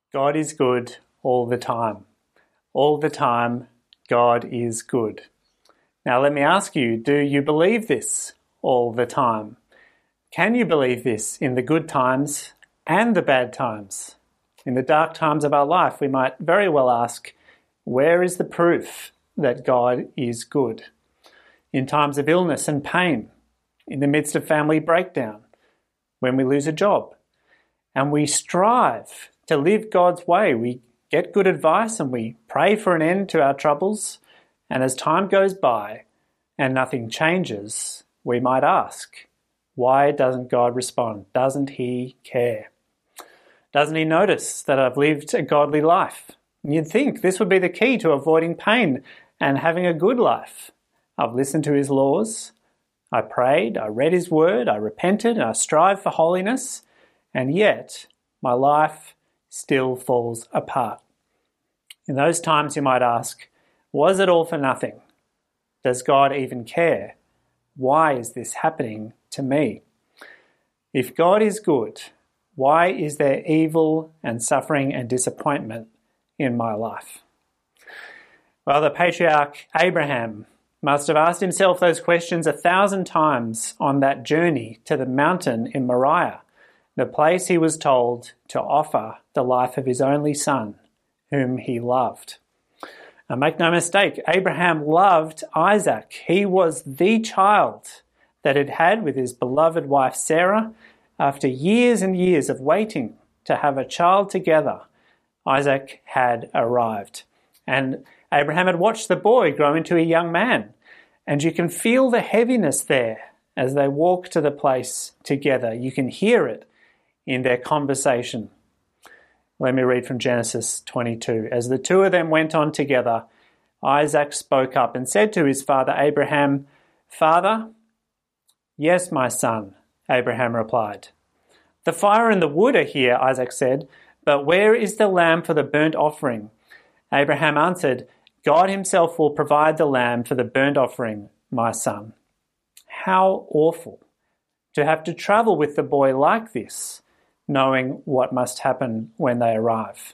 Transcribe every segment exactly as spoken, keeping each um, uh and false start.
God is good all the time. All the time, God is good. Now let me ask you, do you believe this all the time? Can you believe this in the good times and the bad times? In the dark times of our life, we might very well ask, where is the proof that God is good? In times of illness and pain, in the midst of family breakdown, when we lose a job, and we strive to live God's way. We get good advice and we pray for an end to our troubles, and as time goes by and nothing changes, we might ask, why doesn't God respond? Doesn't He care? Doesn't He notice that I've lived a godly life? And you'd think this would be the key to avoiding pain and having a good life. I've listened to His laws, I prayed, I read His word, I repented, and I strive for holiness, and yet my life still falls apart. In those times you might ask, was it all for nothing? Does God even care? Why is this happening to me? If God is good, why is there evil and suffering and disappointment in my life? Well, the patriarch Abraham must have asked himself those questions a thousand times on that journey to the mountain in Moriah, the place he was told to offer the life of his only son, whom he loved. Now, make no mistake, Abraham loved Isaac. He was the child that he'd had with his beloved wife Sarah. After years and years of waiting to have a child together, Isaac had arrived. And Abraham had watched the boy grow into a young man. And you can feel the heaviness there as they walk to the place together. You can hear it in their conversation. Let me read from Genesis twenty-two. As the two of them went on together, Isaac spoke up and said to his father Abraham, "Father?" "Yes, my son," Abraham replied. "The fire and the wood are here," Isaac said, "but where is the lamb for the burnt offering?" Abraham answered, "God himself will provide the lamb for the burnt offering, my son." How awful to have to travel with the boy like this, knowing what must happen when they arrive.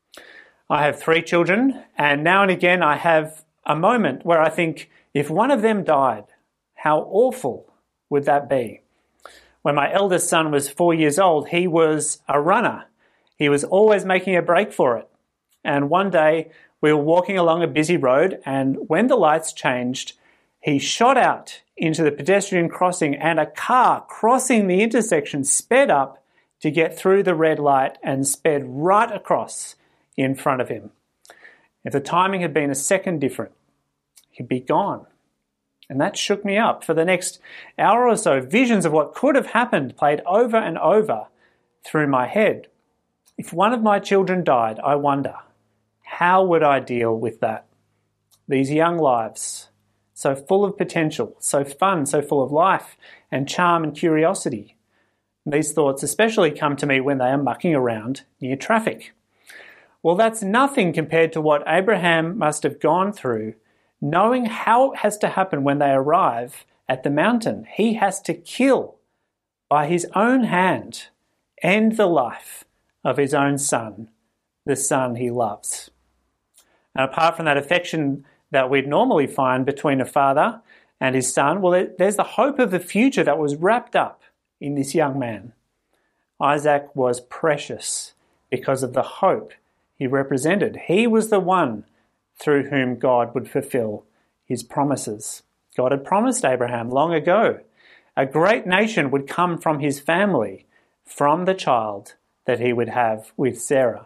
I have three children, and now and again I have a moment where I think, if one of them died, how awful would that be? When my eldest son was four years old, he was a runner. He was always making a break for it. And one day we were walking along a busy road, and when the lights changed, he shot out into the pedestrian crossing, and a car crossing the intersection sped up to get through the red light and sped right across in front of him. If the timing had been a second different, he'd be gone. And that shook me up. For the next hour or so, visions of what could have happened played over and over through my head. If one of my children died, I wonder, how would I deal with that? These young lives, so full of potential, so fun, so full of life and charm and curiosity. These thoughts especially come to me when they are mucking around near traffic. Well, that's nothing compared to what Abraham must have gone through, knowing how it has to happen when they arrive at the mountain. He has to kill, by his own hand, end the life of his own son, the son he loves. And apart from that affection that we'd normally find between a father and his son, well, there's the hope of the future that was wrapped up in this young man. Isaac was precious because of the hope he represented. He was the one through whom God would fulfill his promises. God had promised Abraham long ago a great nation would come from his family, from the child that he would have with Sarah.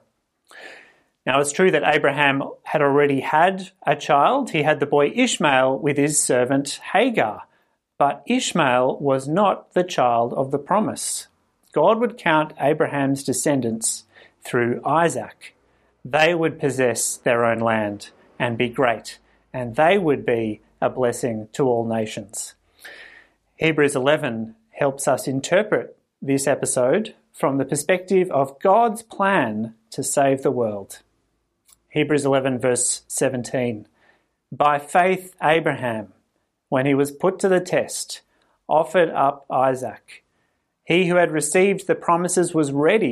Now, it's true that Abraham had already had a child. He had the boy Ishmael with his servant Hagar. But Ishmael was not the child of the promise. God would count Abraham's descendants through Isaac. They would possess their own land and be great, and they would be a blessing to all nations. Hebrews eleven helps us interpret this episode from the perspective of God's plan to save the world. Hebrews eleven verse seventeen. By faith Abraham, when he was put to the test, offered up Isaac. He who had received the promises was ready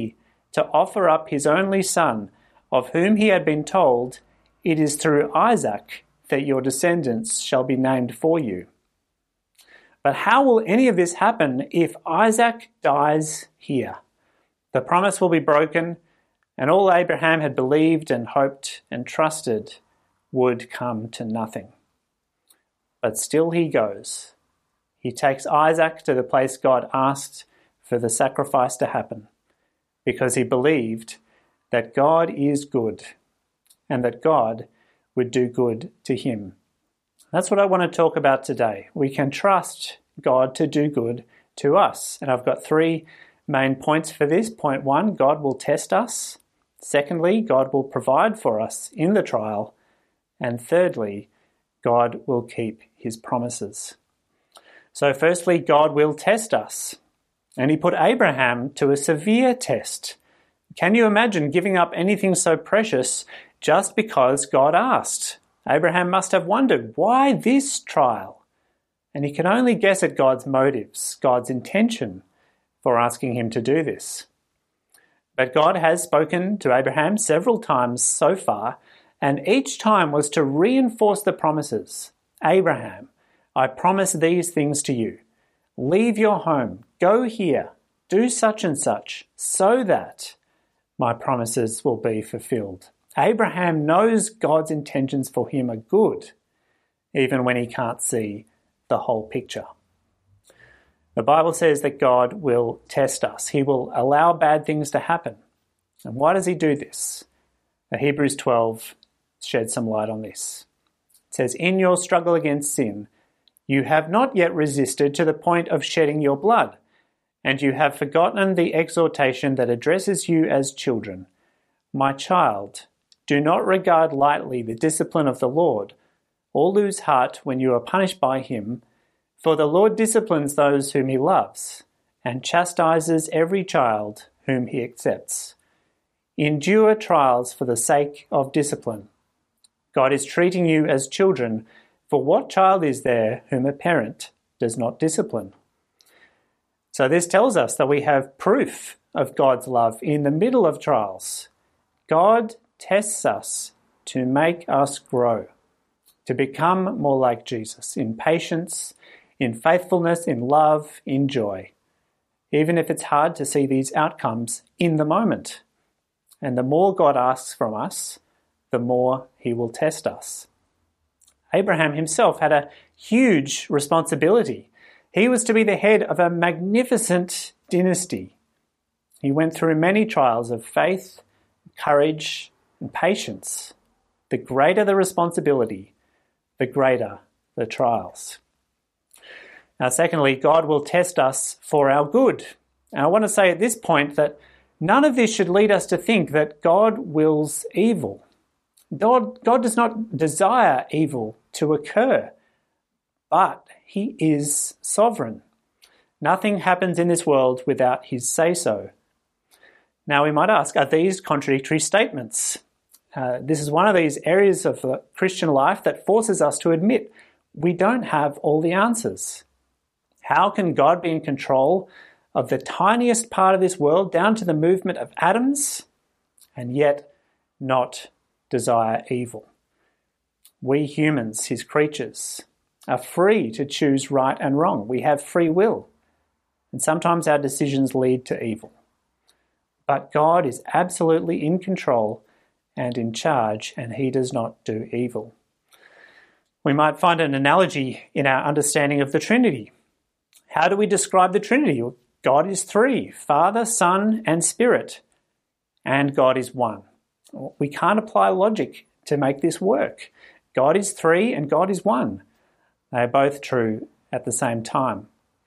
to offer up his only son, of whom he had been told, "It is through Isaac that your descendants shall be named for you." But how will any of this happen if Isaac dies here? The promise will be broken, and all Abraham had believed and hoped and trusted would come to nothing. But still he goes. He takes Isaac to the place God asked for the sacrifice to happen, because he believed that God is good and that God would do good to him. That's what I want to talk about today. We can trust God to do good to us. And I've got three main points for this. Point one, God will test us. Secondly, God will provide for us in the trial. And thirdly, God will keep his promises. So firstly, God will test us. And he put Abraham to a severe test. Can you imagine giving up anything so precious just because God asked? Abraham must have wondered, why this trial? And he can only guess at God's motives, God's intention for asking him to do this. But God has spoken to Abraham several times so far, and each time was to reinforce the promises. Abraham, I promise these things to you. Leave your home, go here, do such and such, so that my promises will be fulfilled. Abraham knows God's intentions for him are good, even when he can't see the whole picture. The Bible says that God will test us. He will allow bad things to happen. And why does he do this? Hebrews twelve sheds some light on this. It says, in your struggle against sin, you have not yet resisted to the point of shedding your blood, and you have forgotten the exhortation that addresses you as children. My child, do not regard lightly the discipline of the Lord, or lose heart when you are punished by him, for the Lord disciplines those whom he loves, and chastises every child whom he accepts. Endure trials for the sake of discipline. God is treating you as children, for what child is there whom a parent does not discipline? So this tells us that we have proof of God's love in the middle of trials. God tests us to make us grow, to become more like Jesus in patience, in faithfulness, in love, in joy, even if it's hard to see these outcomes in the moment. And the more God asks from us, the more he will test us. Abraham himself had a huge responsibility. He was to be the head of a magnificent dynasty. He went through many trials of faith, courage, and patience. The greater the responsibility, the greater the trials. Now, secondly, God will test us for our good. And I want to say at this point that none of this should lead us to think that God wills evil. God, God does not desire evil to occur, but he is sovereign. Nothing happens in this world without his say-so. Now we might ask, are these contradictory statements? Uh, this is one of these areas of the Christian life that forces us to admit we don't have all the answers. How can God be in control of the tiniest part of this world down to the movement of atoms and yet not desire evil? We humans, his creatures, are free to choose right and wrong. We have free will, and sometimes our decisions lead to evil. But God is absolutely in control and in charge, and he does not do evil. We might find an analogy in our understanding of the Trinity. How do we describe the Trinity? God is three, Father, Son, and Spirit, and God is one. We can't apply logic to make this work. God is three and God is one. They are both true at the same time.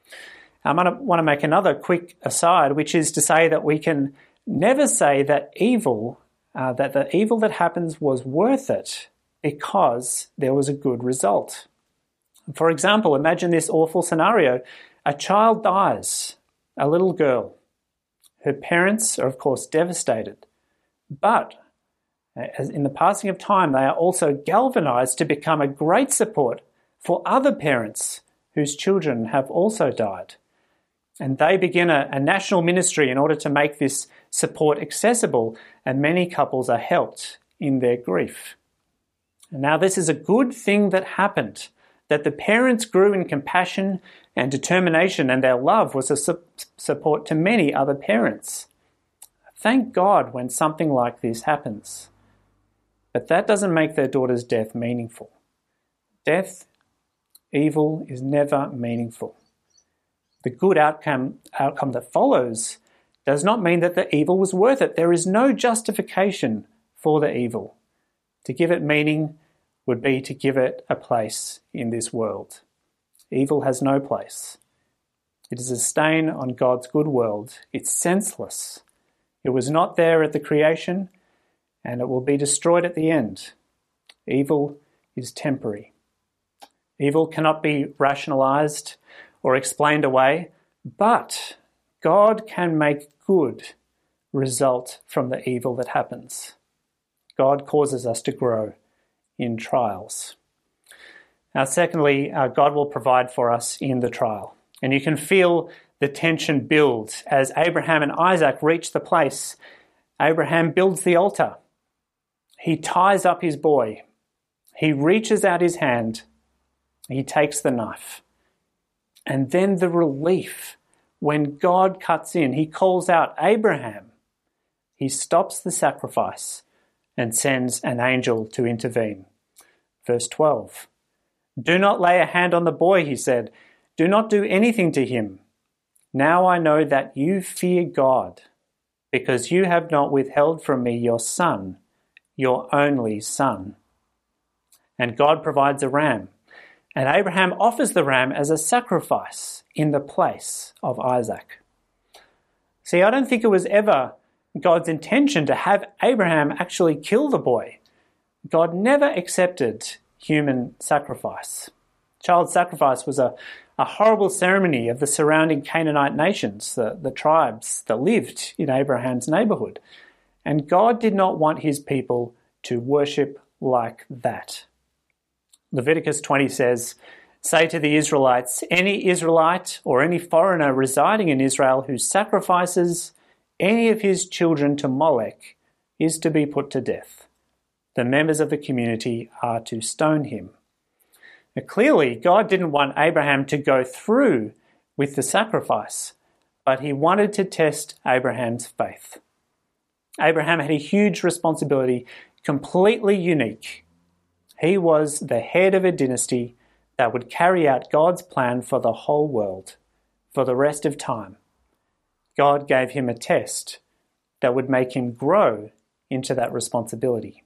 I want to make another quick aside, which is to say that we can never say that evil, uh, that the evil that happens was worth it because there was a good result. For example, imagine this awful scenario. A child dies, a little girl. Her parents are, of course, devastated. But as in the passing of time, they are also galvanized to become a great support for other parents whose children have also died. And they begin a, a national ministry in order to make this support accessible, and many couples are helped in their grief. Now, this is a good thing that happened, that the parents grew in compassion and determination, and their love was a su- support to many other parents. Thank God when something like this happens. But that doesn't make their daughter's death meaningful. Death, evil, is never meaningful. The good outcome, outcome that follows does not mean that the evil was worth it. There is no justification for the evil. To give it meaning would be to give it a place in this world. Evil has no place. It is a stain on God's good world. It's senseless. It was not there at the creation, and it will be destroyed at the end. Evil is temporary. Evil cannot be rationalized or explained away, but God can make good result from the evil that happens. God causes us to grow in trials. Now, secondly, uh, God will provide for us in the trial. And you can feel the tension build as Abraham and Isaac reach the place. Abraham builds the altar. He ties up his boy. He reaches out his hand. He takes the knife. And then the relief when God cuts in. He calls out, Abraham. He stops the sacrifice and sends an angel to intervene. Verse twelve. Do not lay a hand on the boy, he said. Do not do anything to him. Now I know that you fear God, because you have not withheld from me your son, your only son. And God provides a ram. And Abraham offers the ram as a sacrifice in the place of Isaac. See, I don't think it was ever God's intention to have Abraham actually kill the boy. God never accepted human sacrifice. Child sacrifice was a, a horrible ceremony of the surrounding Canaanite nations, the, the tribes that lived in Abraham's neighborhood. And God did not want his people to worship like that. Leviticus twenty says, say to the Israelites, any Israelite or any foreigner residing in Israel who sacrifices any of his children to Molech is to be put to death. The members of the community are to stone him. Now, clearly, God didn't want Abraham to go through with the sacrifice, but he wanted to test Abraham's faith. Abraham had a huge responsibility, completely unique. He was the head of a dynasty that would carry out God's plan for the whole world, for the rest of time. God gave him a test that would make him grow into that responsibility.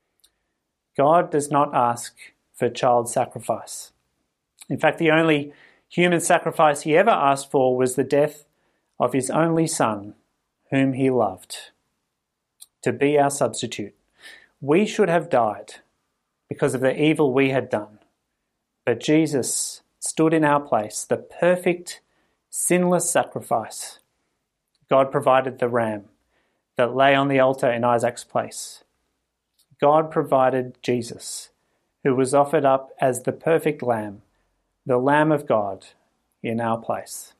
God does not ask for child sacrifice. In fact, the only human sacrifice he ever asked for was the death of his only son, whom he loved, to be our substitute. We should have died because of the evil we had done, but Jesus stood in our place, the perfect, sinless sacrifice. God provided the ram that lay on the altar in Isaac's place. God provided Jesus, who was offered up as the perfect lamb, the Lamb of God, in our place.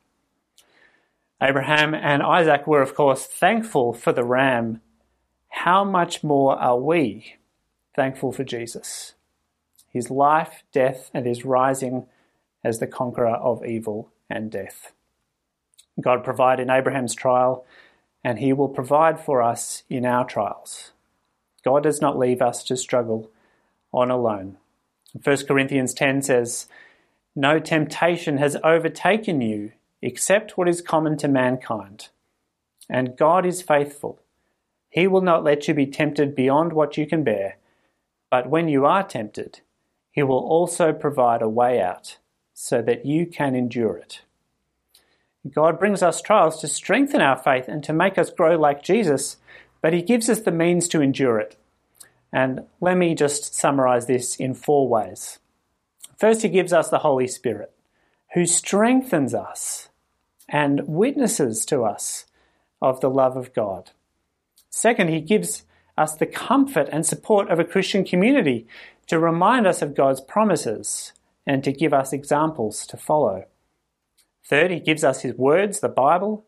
Abraham and Isaac were, of course, thankful for the ram. How much more are we thankful for Jesus, his life, death, and his rising as the conqueror of evil and death? God provided in Abraham's trial, and he will provide for us in our trials. God does not leave us to struggle on alone. First Corinthians ten says, no temptation has overtaken you except what is common to mankind. And God is faithful. He will not let you be tempted beyond what you can bear, but when you are tempted, he will also provide a way out so that you can endure it. God brings us trials to strengthen our faith and to make us grow like Jesus, but he gives us the means to endure it. And let me just summarize this in four ways. First, he gives us the Holy Spirit, who strengthens us and witnesses to us of the love of God. Second, he gives us the comfort and support of a Christian community to remind us of God's promises and to give us examples to follow. Third, he gives us his words, the Bible,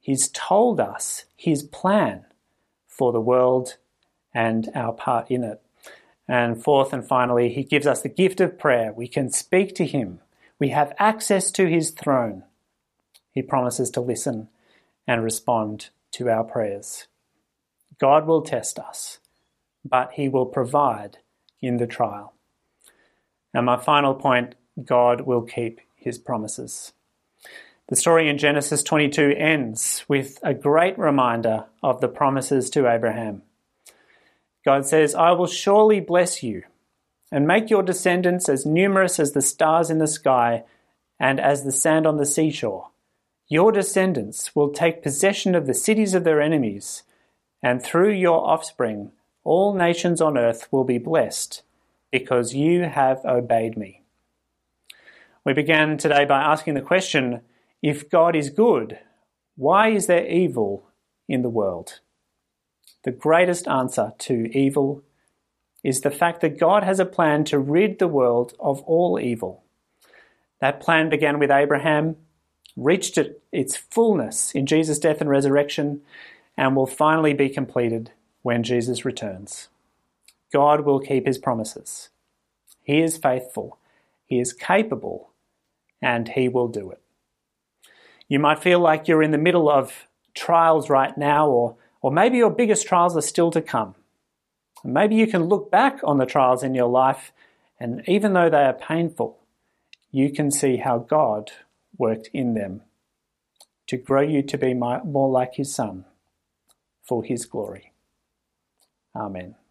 He's told us his plan for the world and our part in it. And fourth and finally, he gives us the gift of prayer. We can speak to him. We have access to his throne. He promises to listen and respond to our prayers. God will test us, but he will provide in the trial. And my final point, God will keep his promises. The story in Genesis twenty-two ends with a great reminder of the promises to Abraham. God says, "I will surely bless you and make your descendants as numerous as the stars in the sky and as the sand on the seashore. Your descendants will take possession of the cities of their enemies, and through your offspring all nations on earth will be blessed, because you have obeyed me." We began today by asking the question, if God is good, why is there evil in the world? The greatest answer to evil is the fact that God has a plan to rid the world of all evil. That plan began with Abraham, reached its fullness in Jesus' death and resurrection, and will finally be completed when Jesus returns. God will keep his promises. He is faithful, he is capable, and he will do it. You might feel like you're in the middle of trials right now, or, or maybe your biggest trials are still to come. Maybe you can look back on the trials in your life, and even though they are painful, you can see how God worked in them to grow you to be more like his Son for his glory. Amen.